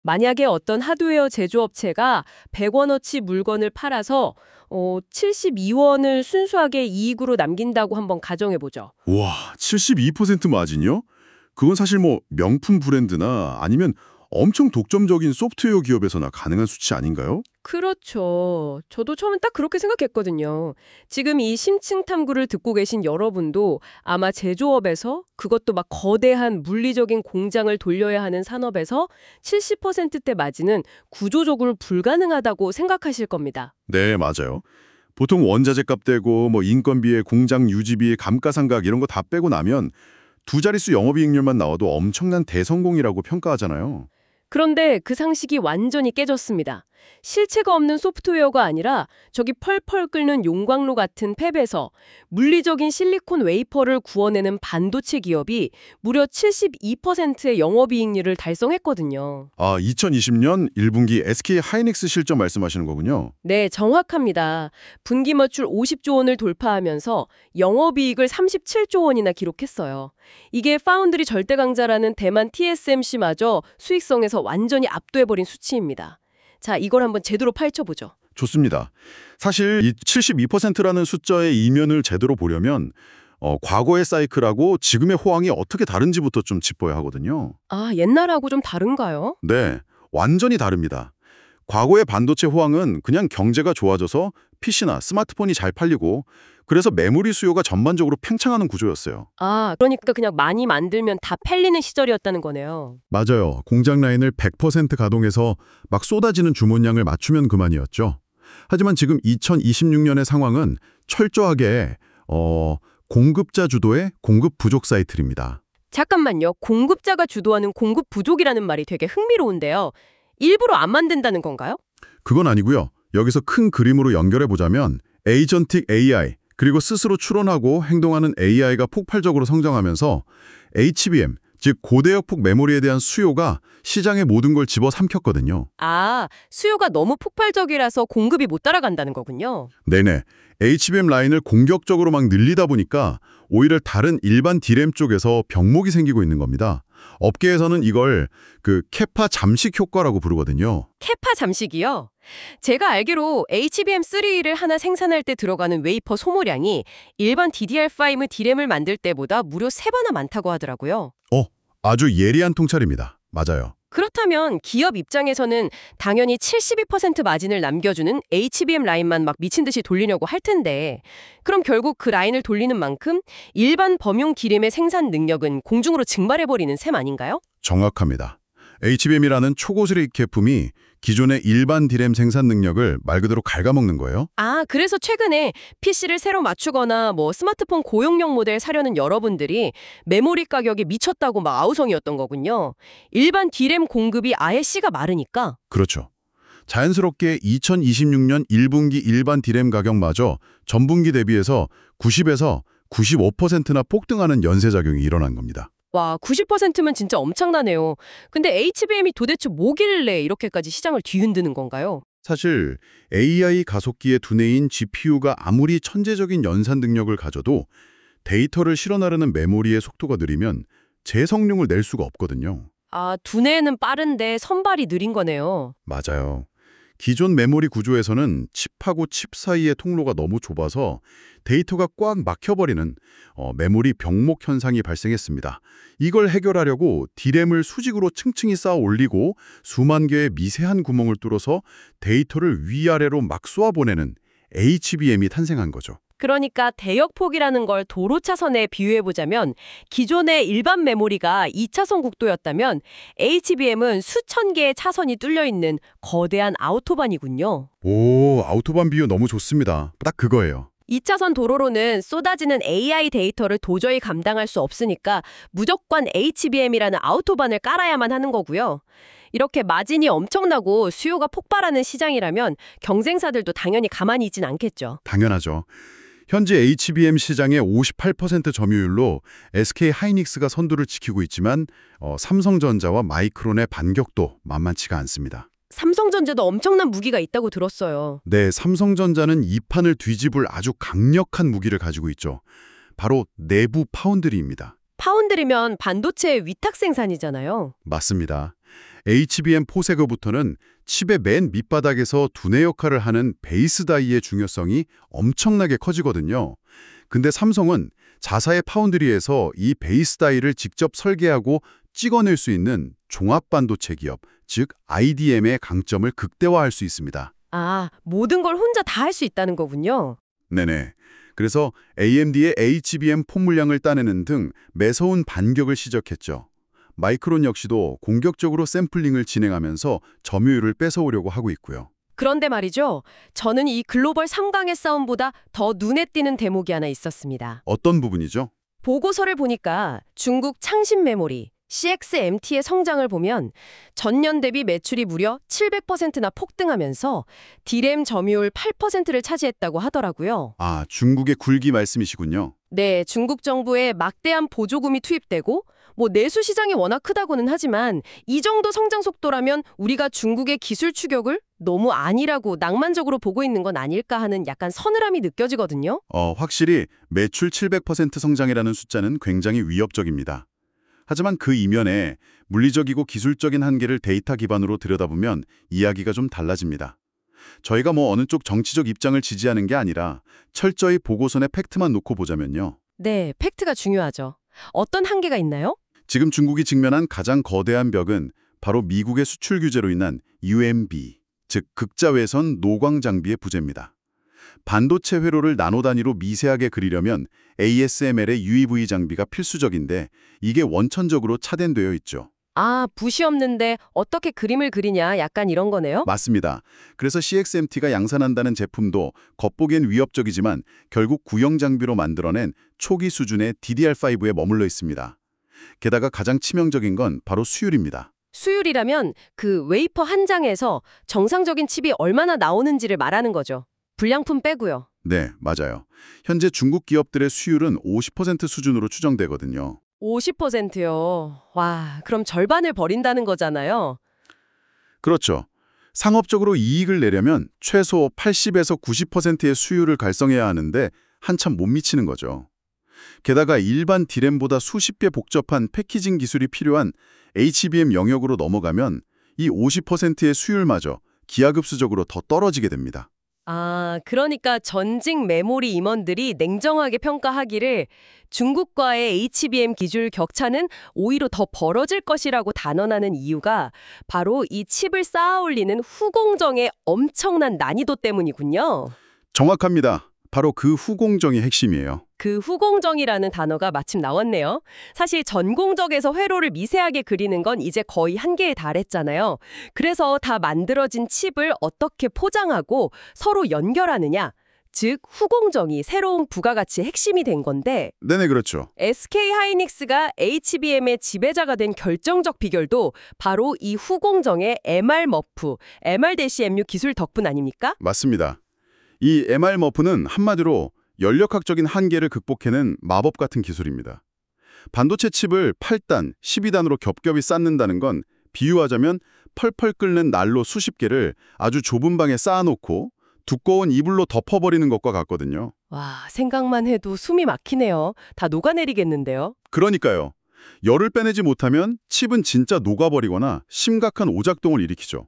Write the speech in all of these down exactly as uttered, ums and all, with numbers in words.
만약에 어떤 하드웨어 제조업체가 백 원어치 물건을 팔아서 어, 칠십이 원을 순수하게 이익으로 남긴다고 한번 가정해보죠. 와, 칠십이 퍼센트 마진이요? 그건 사실 뭐 명품 브랜드나 아니면 엄청 독점적인 소프트웨어 기업에서나 가능한 수치 아닌가요? 그렇죠. 저도 처음엔 딱 그렇게 생각했거든요. 지금 이 심층 탐구를 듣고 계신 여러분도 아마 제조업에서 그것도 막 거대한 물리적인 공장을 돌려야 하는 산업에서 칠십 퍼센트대 마진은 구조적으로 불가능하다고 생각하실 겁니다. 네, 맞아요. 보통 원자재 값 떼고 뭐 인건비에 공장 유지비, 감가상각 이런 거 다 빼고 나면 두 자릿수 영업이익률만 나와도 엄청난 대성공이라고 평가하잖아요. 그런데 그 상식이 완전히 깨졌습니다. 실체가 없는 소프트웨어가 아니라 저기 펄펄 끓는 용광로 같은 팹에서 물리적인 실리콘 웨이퍼를 구워내는 반도체 기업이 무려 칠십이 퍼센트의 영업이익률을 달성했거든요. 아, 이천이십 년 일 분기 에스케이 하이닉스 실적 말씀하시는 거군요. 네, 정확합니다. 분기 매출 오십조 원을 돌파하면서 영업이익을 삼십칠조 원이나 기록했어요. 이게 파운드리 절대 강자라는 대만 티에스엠씨마저 수익성에서 완전히 압도해버린 수치입니다. 자, 이걸 한번 제대로 파헤쳐보죠. 좋습니다. 사실 이 칠십이 퍼센트라는 숫자의 이면을 제대로 보려면 어, 과거의 사이클하고 지금의 호황이 어떻게 다른지부터 좀 짚어야 하거든요. 아, 옛날하고 좀 다른가요? 네, 완전히 다릅니다. 과거의 반도체 호황은 그냥 경제가 좋아져서 피씨나 스마트폰이 잘 팔리고 그래서 메모리 수요가 전반적으로 팽창하는 구조였어요. 아, 그러니까 그냥 많이 만들면 다 팔리는 시절이었다는 거네요. 맞아요. 공장 라인을 백 퍼센트 가동해서 막 쏟아지는 주문량을 맞추면 그만이었죠. 하지만 지금 이천이십육 년의 상황은 철저하게 어, 공급자 주도의 공급 부족 사이클입니다. 잠깐만요. 공급자가 주도하는 공급 부족이라는 말이 되게 흥미로운데요. 일부러 안 만든다는 건가요? 그건 아니고요. 여기서 큰 그림으로 연결해 보자면 에이전틱 에이아이 그리고 스스로 추론하고 행동하는 에이아이가 폭발적으로 성장하면서 에이치비엠, 즉 고대역폭 메모리에 대한 수요가 시장의 모든 걸 집어삼켰거든요. 아, 수요가 너무 폭발적이라서 공급이 못 따라간다는 거군요. 네네. 에이치비엠 라인을 공격적으로 막 늘리다 보니까 오히려 다른 일반 디램 쪽에서 병목이 생기고 있는 겁니다. 업계에서는 이걸 그 캐파 잠식 효과라고 부르거든요. 캐파 잠식이요? 제가 알기로 에이치비엠 쓰리를 하나 생산할 때 들어가는 웨이퍼 소모량이 일반 디디알파이브 디램을 만들 때보다 무려 세 배나 많다고 하더라고요. 어, 아주 예리한 통찰입니다. 맞아요. 그렇다면 기업 입장에서는 당연히 칠십이 퍼센트 마진을 남겨주는 에이치비엠 라인만 막 미친 듯이 돌리려고 할 텐데 그럼 결국 그 라인을 돌리는 만큼 일반 범용 디램의 생산 능력은 공중으로 증발해버리는 셈 아닌가요? 정확합니다. 에이치비엠이라는 초고수익 제품이 기존의 일반 디램 생산 능력을 말 그대로 갉아먹는 거예요. 아, 그래서 최근에 피씨를 새로 맞추거나 뭐 스마트폰 고용량 모델 사려는 여러분들이 메모리 가격이 미쳤다고 막 아우성이었던 거군요. 일반 디램 공급이 아예 씨가 마르니까. 그렇죠. 자연스럽게 이천이십육 년 일 분기 일반 디램 가격마저 전분기 대비해서 구십에서 구십오 퍼센트나 폭등하는 연쇄작용이 일어난 겁니다. 와, 구십 퍼센트면 진짜 엄청나네요. 근데 에이치비엠이 도대체 뭐길래 이렇게까지 시장을 뒤흔드는 건가요? 사실 에이아이 가속기의 두뇌인 지피유가 아무리 천재적인 연산 능력을 가져도 데이터를 실어 나르는 메모리의 속도가 느리면 재성능을 낼 수가 없거든요. 아, 두뇌는 빠른데 선발이 느린 거네요. 맞아요. 기존 메모리 구조에서는 칩하고 칩 사이의 통로가 너무 좁아서 데이터가 꽉 막혀버리는 어, 메모리 병목 현상이 발생했습니다. 이걸 해결하려고 디램을 수직으로 층층이 쌓아 올리고 수만 개의 미세한 구멍을 뚫어서 데이터를 위아래로 막 쏘아보내는 에이치비엠이 탄생한 거죠. 그러니까 대역폭이라는 걸 도로 차선에 비유해보자면 기존의 일반 메모리가 이 차선 국도였다면 에이치비엠은 수천 개의 차선이 뚫려있는 거대한 아우토반이군요. 오, 아우토반 비유 너무 좋습니다. 딱 그거예요. 이 차선 도로로는 쏟아지는 에이아이 데이터를 도저히 감당할 수 없으니까 무조건 에이치비엠이라는 아우토반을 깔아야만 하는 거고요. 이렇게 마진이 엄청나고 수요가 폭발하는 시장이라면 경쟁사들도 당연히 가만히 있진 않겠죠. 당연하죠. 현재 에이치비엠 시장의 오십팔 퍼센트 점유율로 에스케이 하이닉스가 선두를 지키고 있지만 어, 삼성전자와 마이크론의 반격도 만만치가 않습니다. 삼성전자도 엄청난 무기가 있다고 들었어요. 네, 삼성전자는 이 판을 뒤집을 아주 강력한 무기를 가지고 있죠. 바로 내부 파운드리입니다. 파운드리면 반도체 위탁 생산이잖아요. 맞습니다. 에이치비엠 사 세대부터는 칩의 맨 밑바닥에서 두뇌 역할을 하는 베이스 다이의 중요성이 엄청나게 커지거든요. 근데 삼성은 자사의 파운드리에서 이 베이스 다이를 직접 설계하고 찍어낼 수 있는 종합 반도체 기업, 즉 아이디엠의 강점을 극대화할 수 있습니다. 아, 모든 걸 혼자 다 할 수 있다는 거군요. 네네. 그래서 에이엠디의 에이치비엠 폰 물량을 따내는 등 매서운 반격을 시작했죠. 마이크론 역시도 공격적으로 샘플링을 진행하면서 점유율을 뺏어오려고 하고 있고요. 그런데 말이죠. 저는 이 글로벌 삼 강의 싸움보다 더 눈에 띄는 대목이 하나 있었습니다. 어떤 부분이죠? 보고서를 보니까 중국 창신 메모리, 씨엑스엠티의 성장을 보면 전년 대비 매출이 무려 칠백 퍼센트나 폭등하면서 디램 점유율 팔 퍼센트를 차지했다고 하더라고요. 아, 중국의 굴기 말씀이시군요. 네, 중국 정부에 막대한 보조금이 투입되고 뭐 내수 시장이 워낙 크다고는 하지만 이 정도 성장 속도라면 우리가 중국의 기술 추격을 너무 아니라고 낭만적으로 보고 있는 건 아닐까 하는 약간 서늘함이 느껴지거든요. 어, 확실히 매출 칠백 퍼센트 성장이라는 숫자는 굉장히 위협적입니다. 하지만 그 이면에 물리적이고 기술적인 한계를 데이터 기반으로 들여다보면 이야기가 좀 달라집니다. 저희가 뭐 어느 쪽 정치적 입장을 지지하는 게 아니라 철저히 보고서의 팩트만 놓고 보자면요. 네, 팩트가 중요하죠. 어떤 한계가 있나요? 지금 중국이 직면한 가장 거대한 벽은 바로 미국의 수출 규제로 인한 유엠비, 즉 극자외선 노광 장비의 부재입니다. 반도체 회로를 나노 단위로 미세하게 그리려면 에이에스엠엘의 유이브이 장비가 필수적인데 이게 원천적으로 차단되어 있죠. 아, 붓이 없는데 어떻게 그림을 그리냐 약간 이런 거네요? 맞습니다. 그래서 씨엑스엠티가 양산한다는 제품도 겉보기엔 위협적이지만 결국 구형 장비로 만들어낸 초기 수준의 디디알파이브에 머물러 있습니다. 게다가 가장 치명적인 건 바로 수율입니다. 수율이라면 그 웨이퍼 한 장에서 정상적인 칩이 얼마나 나오는지를 말하는 거죠. 불량품 빼고요. 네, 맞아요. 현재 중국 기업들의 수율은 오십 퍼센트 수준으로 추정되거든요. 오십 퍼센트요. 와, 그럼 절반을 버린다는 거잖아요. 그렇죠. 상업적으로 이익을 내려면 최소 팔십에서 구십 퍼센트의 수율을 달성해야 하는데 한참 못 미치는 거죠. 게다가 일반 디램보다 수십 배 복잡한 패키징 기술이 필요한 에이치비엠 영역으로 넘어가면 이 오십 퍼센트의 수율마저 기하급수적으로 더 떨어지게 됩니다. 아, 그러니까 전직 메모리 임원들이 냉정하게 평가하기를 중국과의 에이치비엠 기술 격차는 오히려 더 벌어질 것이라고 단언하는 이유가 바로 이 칩을 쌓아 올리는 후공정의 엄청난 난이도 때문이군요. 정확합니다. 바로 그 후공정이 핵심이에요. 그 후공정이라는 단어가 마침 나왔네요. 사실 전공정에서 회로를 미세하게 그리는 건 이제 거의 한계에 달했잖아요. 그래서 다 만들어진 칩을 어떻게 포장하고 서로 연결하느냐, 즉 후공정이 새로운 부가가치의 핵심이 된 건데 네네, 그렇죠. 에스케이하이닉스가 에이치비엠의 지배자가 된 결정적 비결도 바로 이 후공정의 엠알머프, 엠알-엠유 기술 덕분 아닙니까? 맞습니다. 이 엠알머프는 한마디로 연력학적인 한계를 극복해낸 마법 같은 기술입니다. 반도체 칩을 팔 단, 십이 단으로 겹겹이 쌓는다는 건 비유하자면 펄펄 끓는 난로 수십 개를 아주 좁은 방에 쌓아놓고 두꺼운 이불로 덮어버리는 것과 같거든요. 와, 생각만 해도 숨이 막히네요. 다 녹아내리겠는데요. 그러니까요. 열을 빼내지 못하면 칩은 진짜 녹아버리거나 심각한 오작동을 일으키죠.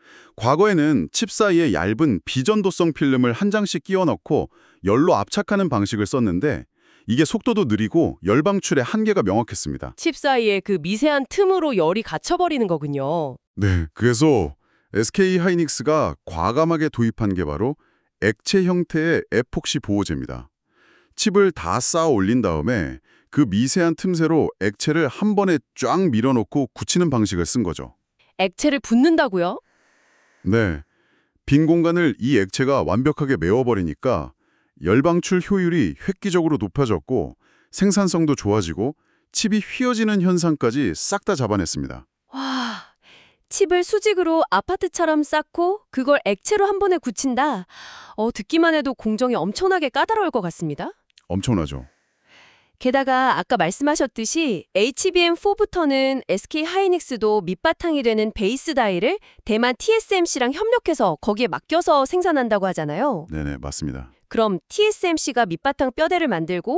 과거에는 칩 사이에 얇은 비전도성 필름을 한 장씩 끼워 넣고 열로 압착하는 방식을 썼는데 이게 속도도 느리고 열 방출의 한계가 명확했습니다. 칩 사이에 그 미세한 틈으로 열이 갇혀버리는 거군요. 네, 그래서 에스케이하이닉스가 과감하게 도입한 게 바로 액체 형태의 에폭시 보호제입니다. 칩을 다 쌓아 올린 다음에 그 미세한 틈새로 액체를 한 번에 쫙 밀어넣고 굳히는 방식을 쓴 거죠. 액체를 붓는다고요? 네, 빈 공간을 이 액체가 완벽하게 메워버리니까 열방출 효율이 획기적으로 높아졌고 생산성도 좋아지고 칩이 휘어지는 현상까지 싹 다 잡아냈습니다. 와, 칩을 수직으로 아파트처럼 쌓고 그걸 액체로 한 번에 굳힌다. 어, 듣기만 해도 공정이 엄청나게 까다로울 것 같습니다. 엄청나죠. 게다가 아까 말씀하셨듯이 에이치비엠 사부터는 에스케이하이닉스도 밑바탕이 되는 베이스 다이를 대만 티에스엠씨랑 협력해서 거기에 맡겨서 생산한다고 하잖아요. 네네, 맞습니다. 그럼 티에스엠씨가 밑바탕 뼈대를 만들고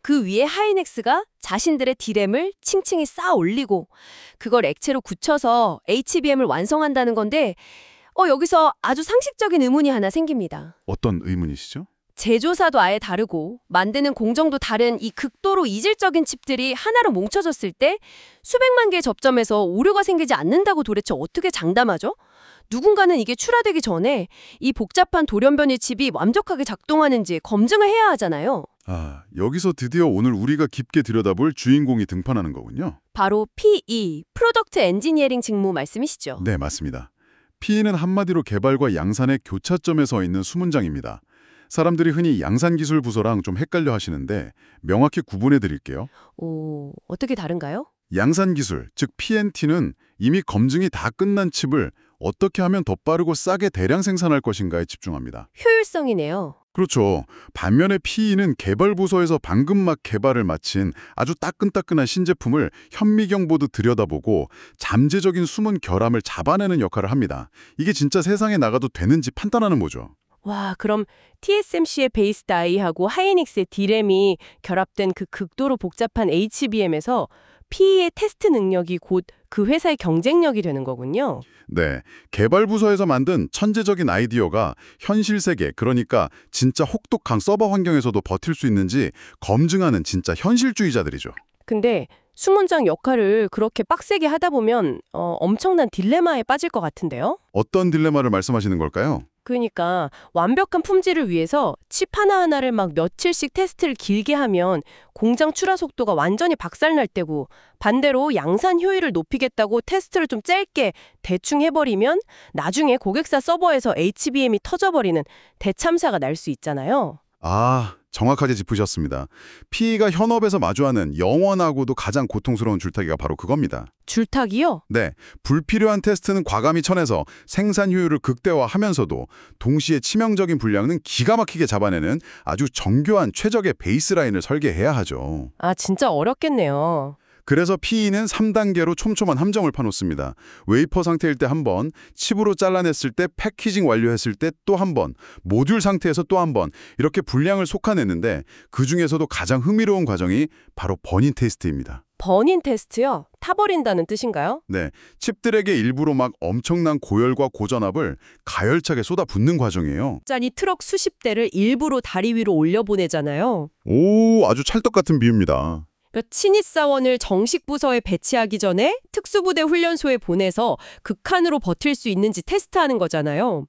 그 위에 하이닉스가 자신들의 디램을 층층이 쌓아 올리고 그걸 액체로 굳혀서 에이치비엠을 완성한다는 건데 어, 여기서 아주 상식적인 의문이 하나 생깁니다. 어떤 의문이시죠? 제조사도 아예 다르고 만드는 공정도 다른 이 극도로 이질적인 칩들이 하나로 뭉쳐졌을 때 수백만 개의 접점에서 오류가 생기지 않는다고 도대체 어떻게 장담하죠? 누군가는 이게 출하되기 전에 이 복잡한 돌연변이 칩이 완벽하게 작동하는지 검증을 해야 하잖아요. 아, 여기서 드디어 오늘 우리가 깊게 들여다볼 주인공이 등판하는 거군요. 바로 피이, 프로덕트 엔지니어링 직무 말씀이시죠? 네, 맞습니다. 피이는 한마디로 개발과 양산의 교차점에 서 있는 수문장입니다. 사람들이 흔히 양산기술 부서랑 좀 헷갈려 하시는데 명확히 구분해 드릴게요. 오, 어떻게 다른가요? 양산기술, 즉 피엔티는 이미 검증이 다 끝난 칩을 어떻게 하면 더 빠르고 싸게 대량 생산할 것인가에 집중합니다. 효율성이네요. 그렇죠. 반면에 피이는 개발 부서에서 방금 막 개발을 마친 아주 따끈따끈한 신제품을 현미경 보듯 들여다보고 잠재적인 숨은 결함을 잡아내는 역할을 합니다. 이게 진짜 세상에 나가도 되는지 판단하는 거죠. 와, 그럼 티에스엠씨의 베이스 다이하고 하이닉스의 디램이 결합된 그 극도로 복잡한 에이치비엠에서 피이의 테스트 능력이 곧 그 회사의 경쟁력이 되는 거군요. 네, 개발 부서에서 만든 천재적인 아이디어가 현실 세계, 그러니까 진짜 혹독한 서버 환경에서도 버틸 수 있는지 검증하는 진짜 현실주의자들이죠. 근데 수문장 역할을 그렇게 빡세게 하다 보면 어, 엄청난 딜레마에 빠질 것 같은데요? 어떤 딜레마를 말씀하시는 걸까요? 그러니까 완벽한 품질을 위해서 칩 하나하나를 막 며칠씩 테스트를 길게 하면 공장 출하 속도가 완전히 박살날 때고 반대로 양산 효율을 높이겠다고 테스트를 좀 짧게 대충 해버리면 나중에 고객사 서버에서 에이치비엠이 터져버리는 대참사가 날 수 있잖아요. 아, 정확하게 짚으셨습니다. 피이가 현업에서 마주하는 영원하고도 가장 고통스러운 줄타기가 바로 그겁니다. 줄타기요? 네, 불필요한 테스트는 과감히 쳐내서 생산 효율을 극대화하면서도 동시에 치명적인 불량은 기가 막히게 잡아내는 아주 정교한 최적의 베이스라인을 설계해야 하죠. 아, 진짜 어렵겠네요. 그래서 피이는 삼 단계로 촘촘한 함정을 파놓습니다. 웨이퍼 상태일 때 한 번, 칩으로 잘라냈을 때 패키징 완료했을 때 또 한 번, 모듈 상태에서 또 한 번 이렇게 분량을 솎아내는데 그중에서도 가장 흥미로운 과정이 바로 버닌 테스트입니다. 버닌 테스트요? 타버린다는 뜻인가요? 네, 칩들에게 일부러 막 엄청난 고열과 고전압을 가열차게 쏟아붓는 과정이에요. 짠이 트럭 수십 대를 일부러 다리 위로 올려보내잖아요. 오, 아주 찰떡 같은 비유입니다. 그러니까 친입사원을 정식 부서에 배치하기 전에 특수부대 훈련소에 보내서 극한으로 버틸 수 있는지 테스트하는 거잖아요.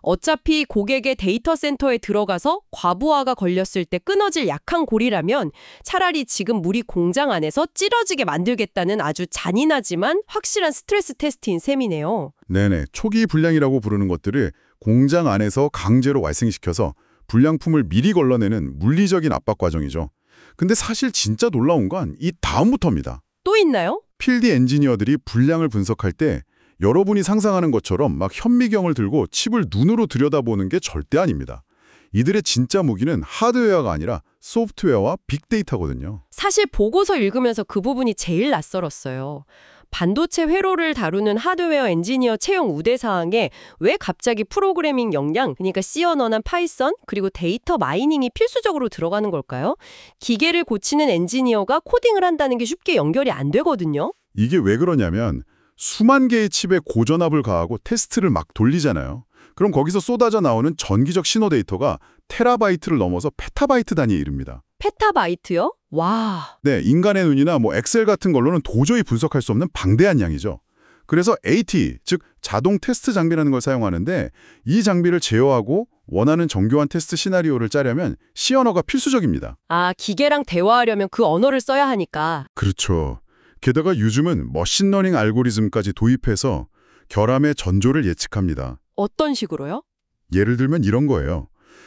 어차피 고객의 데이터 센터에 들어가서 과부하가 걸렸을 때 끊어질 약한 고리라면 차라리 지금 우리 공장 안에서 찌러지게 만들겠다는 아주 잔인하지만 확실한 스트레스 테스트인 셈이네요. 네네, 초기 불량이라고 부르는 것들을 공장 안에서 강제로 발생시켜서 불량품을 미리 걸러내는 물리적인 압박 과정이죠. 근데 사실 진짜 놀라운 건 이 다음부터입니다. 또 있나요? 필드 엔지니어들이 불량을 분석할 때 여러분이 상상하는 것처럼 막 현미경을 들고 칩을 눈으로 들여다보는 게 절대 아닙니다. 이들의 진짜 무기는 하드웨어가 아니라 소프트웨어와 빅데이터거든요. 사실 보고서 읽으면서 그 부분이 제일 낯설었어요. 반도체 회로를 다루는 하드웨어 엔지니어 채용 우대 사항에 왜 갑자기 프로그래밍 역량, 그러니까 C 언어나 파이썬, 그리고 데이터 마이닝이 필수적으로 들어가는 걸까요? 기계를 고치는 엔지니어가 코딩을 한다는 게 쉽게 연결이 안 되거든요. 이게 왜 그러냐면 수만 개의 칩에 고전압을 가하고 테스트를 막 돌리잖아요. 그럼 거기서 쏟아져 나오는 전기적 신호 데이터가 테라바이트를 넘어서 페타바이트 단위에 이릅니다. 페타바이트요? 와. 네, 인간의 눈이나 뭐 엑셀 같은 걸로는 도저히 분석할 수 없는 방대한 양이죠. 그래서 에이티, 즉 자동 테스트 장비라는 걸 사용하는데 이 장비를 제어하고 원하는 정교한 테스트 시나리오를 짜려면 C 언어가 필수적입니다. 아, 기계랑 대화하려면 그 언어를 써야 하니까. 그렇죠. 게다가 요즘은 머신러닝 알고리즘까지 도입해서 결함의 전조를 예측합니다. 어떤 식으로요? 예를 들면 이런 거예요.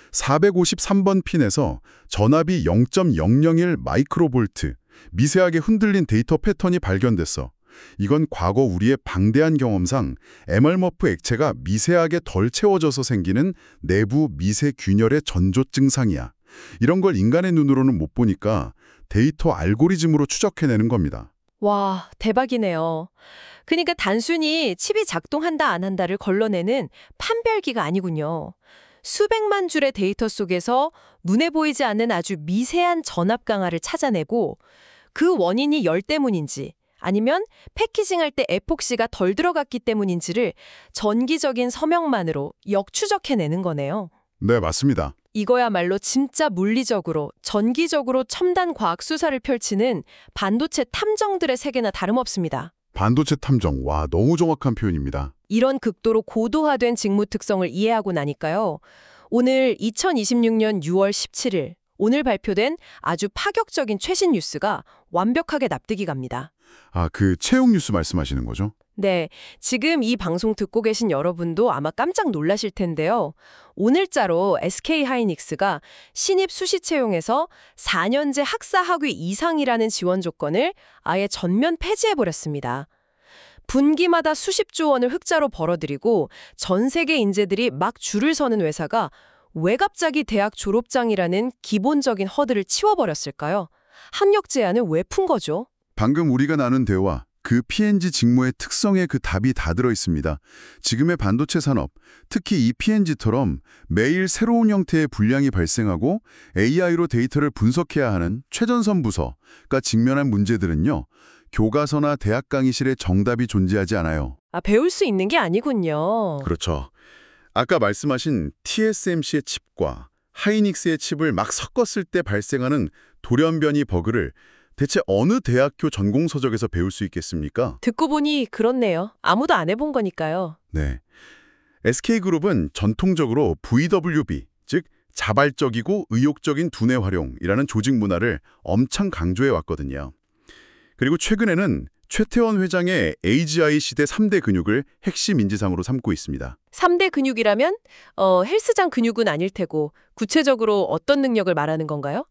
사백오십삼 번 핀에서 전압이 영 점 영영일 마이크로볼트, 미세하게 흔들린 데이터 패턴이 발견됐어. 이건 과거 우리의 방대한 경험상 엠알머프 액체가 미세하게 덜 채워져서 생기는 내부 미세 균열의 전조 증상이야. 이런 걸 인간의 눈으로는 못 보니까 데이터 알고리즘으로 추적해내는 겁니다. 와, 대박이네요. 그러니까 단순히 칩이 작동한다 안 한다를 걸러내는 판별기가 아니군요. 수백만 줄의 데이터 속에서 눈에 보이지 않는 아주 미세한 전압 강화를 찾아내고 그 원인이 열 때문인지 아니면 패키징할 때 에폭시가 덜 들어갔기 때문인지를 전기적인 서명만으로 역추적해내는 거네요. 네, 맞습니다. 이거야말로 진짜 물리적으로, 전기적으로 첨단 과학 수사를 펼치는 반도체 탐정들의 세계나 다름없습니다. 반도체 탐정, 와, 너무 정확한 표현입니다. 이런 극도로 고도화된 직무 특성을 이해하고 나니까요. 오늘 이천이십육 년 유월 십칠일, 오늘 발표된 아주 파격적인 최신 뉴스가 완벽하게 납득이 갑니다. 아, 그 채용 뉴스 말씀하시는 거죠? 네, 지금 이 방송 듣고 계신 여러분도 아마 깜짝 놀라실 텐데요. 오늘자로 에스케이하이닉스가 신입 수시 채용에서 사 년제 학사 학위 이상이라는 지원 조건을 아예 전면 폐지해버렸습니다. 분기마다 수십조 원을 흑자로 벌어들이고 전 세계 인재들이 막 줄을 서는 회사가 왜 갑자기 대학 졸업장이라는 기본적인 허들을 치워버렸을까요? 학력 제한을 왜 푼 거죠? 방금 우리가 나눈 대화, 그 피엔지 직무의 특성에 그 답이 다 들어 있습니다. 지금의 반도체 산업, 특히 이 피엔지처럼 매일 새로운 형태의 불량이 발생하고 에이아이로 데이터를 분석해야 하는 최전선 부서가 직면한 문제들은요. 교과서나 대학 강의실에 정답이 존재하지 않아요. 아, 배울 수 있는 게 아니군요. 그렇죠. 아까 말씀하신 티에스엠씨의 칩과 하이닉스의 칩을 막 섞었을 때 발생하는 돌연변이 버그를 대체 어느 대학교 전공서적에서 배울 수 있겠습니까? 듣고 보니 그렇네요. 아무도 안 해본 거니까요. 네. 에스케이그룹은 전통적으로 브이더블유비, 즉 자발적이고 의욕적인 두뇌 활용이라는 조직 문화를 엄청 강조해 왔거든요. 그리고 최근에는 최태원 회장의 에이지아이 시대 삼 대 근육을 핵심 인지상으로 삼고 있습니다. 삼 대 근육이라면 어, 헬스장 근육은 아닐 테고 구체적으로 어떤 능력을 말하는 건가요?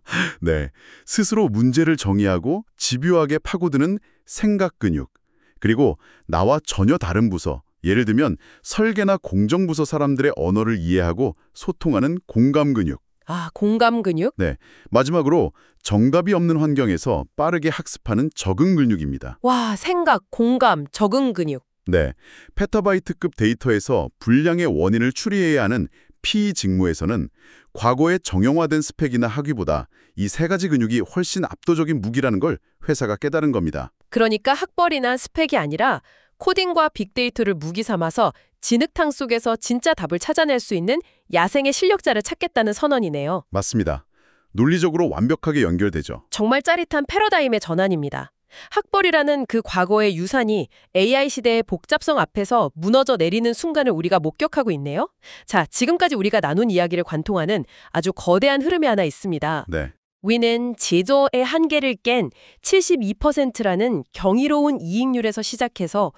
네, 스스로 문제를 정의하고 집요하게 파고드는 생각 근육, 그리고 나와 전혀 다른 부서, 예를 들면 설계나 공정부서 사람들의 언어를 이해하고 소통하는 공감 근육. 아, 공감 근육? 네, 마지막으로 정답이 없는 환경에서 빠르게 학습하는 적응 근육입니다. 와, 생각, 공감, 적응 근육. 네, 페타바이트급 데이터에서 불량의 원인을 추리해야 하는 피 직무에서는 과거의 정형화된 스펙이나 학위보다 이 세 가지 근육이 훨씬 압도적인 무기라는 걸 회사가 깨달은 겁니다. 그러니까 학벌이나 스펙이 아니라 코딩과 빅데이터를 무기 삼아서 진흙탕 속에서 진짜 답을 찾아낼 수 있는 야생의 실력자를 찾겠다는 선언이네요. 맞습니다. 논리적으로 완벽하게 연결되죠. 정말 짜릿한 패러다임의 전환입니다. 학벌이라는 그 과거의 유산이 에이아이 시대의 복잡성 앞에서 무너져 내리는 순간을 우리가 목격하고 있네요. 자, 지금까지 우리가 나눈 이야기를 관통하는 아주 거대한 흐름이 하나 있습니다. 네, 위는 제조의 한계를 깬 칠십이 퍼센트라는 경이로운 이익률에서 시작해서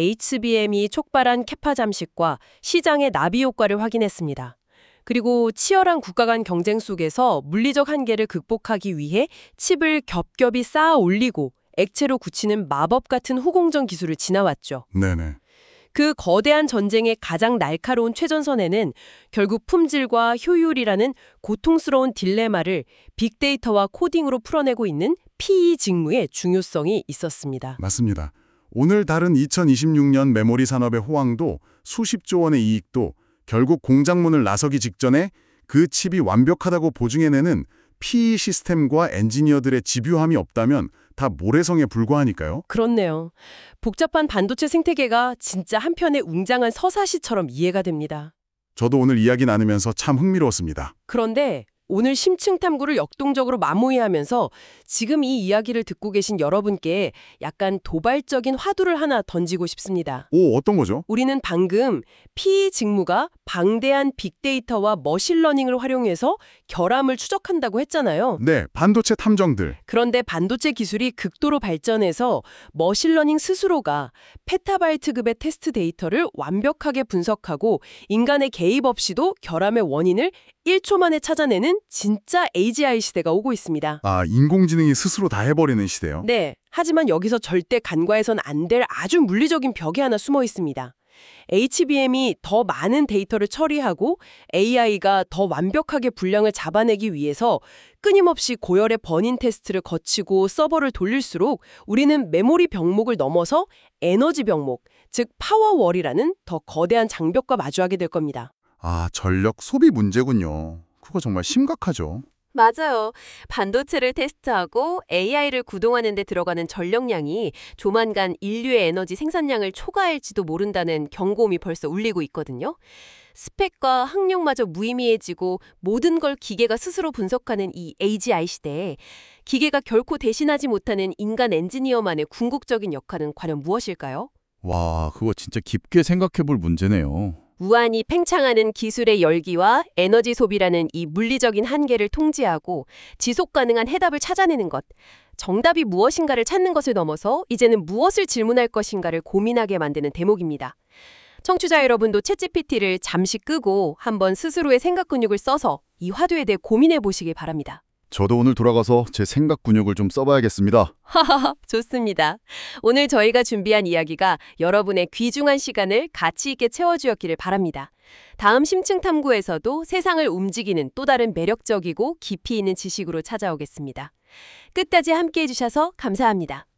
에이치비엠이 촉발한 캐파 잠식과 시장의 나비 효과를 확인했습니다. 그리고 치열한 국가 간 경쟁 속에서 물리적 한계를 극복하기 위해 칩을 겹겹이 쌓아 올리고 액체로 굳히는 마법 같은 후공정 기술을 지나왔죠. 네네. 그 거대한 전쟁의 가장 날카로운 최전선에는 결국 품질과 효율이라는 고통스러운 딜레마를 빅데이터와 코딩으로 풀어내고 있는 피이 직무의 중요성이 있었습니다. 맞습니다. 오늘 다른 이천이십육 년 메모리 산업의 호황도 수십조 원의 이익도 결국 공장문을 나서기 직전에 그 칩이 완벽하다고 보증해내는 피이 시스템과 엔지니어들의 집요함이 없다면 다 모래성에 불과하니까요. 그렇네요. 복잡한 반도체 생태계가 진짜 한편의 웅장한 서사시처럼 이해가 됩니다. 저도 오늘 이야기 나누면서 참 흥미로웠습니다. 그런데 오늘 심층 탐구를 역동적으로 마무리하면서 지금 이 이야기를 듣고 계신 여러분께 약간 도발적인 화두를 하나 던지고 싶습니다. 오, 어떤 거죠? 우리는 방금 피이 직무가 방대한 빅데이터와 머신러닝을 활용해서 결함을 추적한다고 했잖아요. 네, 반도체 탐정들. 그런데 반도체 기술이 극도로 발전해서 머신러닝 스스로가 페타바이트급의 테스트 데이터를 완벽하게 분석하고 인간의 개입 없이도 결함의 원인을 일 초 만에 찾아내는 진짜 에이지아이 시대가 오고 있습니다. 아, 인공지능이 스스로 다 해버리는 시대요? 네, 하지만 여기서 절대 간과해선 안 될 아주 물리적인 벽이 하나 숨어 있습니다. 에이치비엠이 더 많은 데이터를 처리하고 에이아이가 더 완벽하게 분량을 잡아내기 위해서 끊임없이 고열의 버닌 테스트를 거치고 서버를 돌릴수록 우리는 메모리 병목을 넘어서 에너지 병목, 즉 파워월이라는 더 거대한 장벽과 마주하게 될 겁니다. 아, 전력 소비 문제군요. 그거 정말 심각하죠. 맞아요. 반도체를 테스트하고 에이아이를 구동하는 데 들어가는 전력량이 조만간 인류의 에너지 생산량을 초과할지도 모른다는 경고음이 벌써 울리고 있거든요. 스펙과 학력마저 무의미해지고 모든 걸 기계가 스스로 분석하는 이 에이지아이 시대에 기계가 결코 대신하지 못하는 인간 엔지니어만의 궁극적인 역할은 과연 무엇일까요? 와, 그거 진짜 깊게 생각해 볼 문제네요. 무한히 팽창하는 기술의 열기와 에너지 소비라는 이 물리적인 한계를 통제하고 지속 가능한 해답을 찾아내는 것. 정답이 무엇인가를 찾는 것을 넘어서 이제는 무엇을 질문할 것인가를 고민하게 만드는 대목입니다. 청취자 여러분도 챗지피티를 잠시 끄고 한번 스스로의 생각 근육을 써서 이 화두에 대해 고민해 보시길 바랍니다. 저도 오늘 돌아가서 제 생각 근육을 좀 써봐야겠습니다. 하하하, 좋습니다. 오늘 저희가 준비한 이야기가 여러분의 귀중한 시간을 가치 있게 채워주었기를 바랍니다. 다음 심층 탐구에서도 세상을 움직이는 또 다른 매력적이고 깊이 있는 지식으로 찾아오겠습니다. 끝까지 함께해 주셔서 감사합니다.